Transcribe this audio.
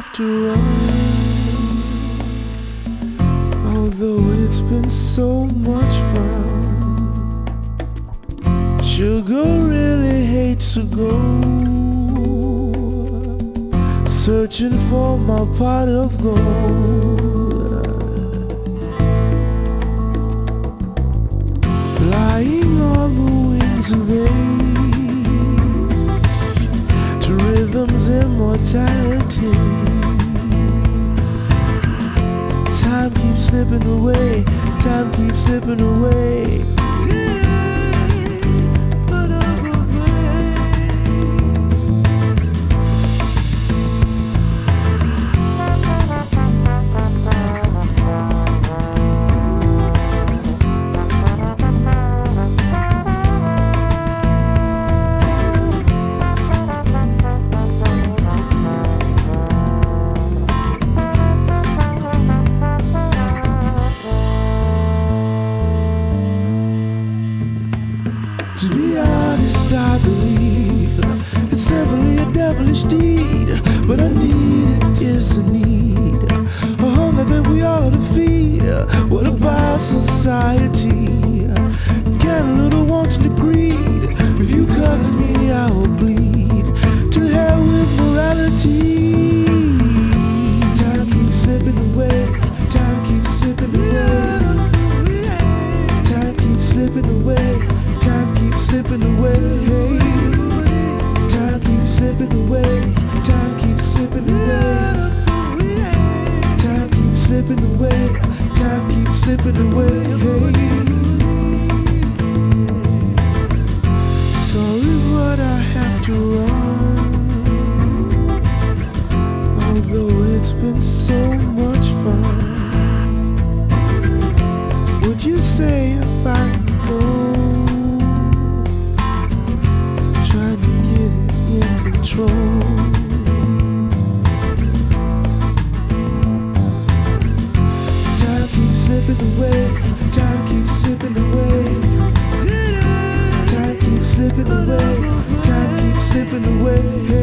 have to run, although it's been so much fun. Sugar really hates to go, searching for my pot of gold, flying on the wings of age to rhythm's immortality. Time keeps slipping away, time keeps slipping away. To be honest, I believe it's simply a devilish deed, but a need is a need, a hunger that we all to feed. What about society? Can a little wanting to greed? If you cover me, I will bleed. To hell with morality. Time keeps slipping away, time keeps slipping away, time keeps slipping away. Time keeps slipping away. Time keeps slipping away. Time keeps slipping away. Time keeps slipping away. Time keeps slipping away. Sorry, but I have to run, although it's been so much fun. Would you say if I could go? Time keeps slipping away, time keeps slipping away, time keeps slipping away, time keeps slipping away.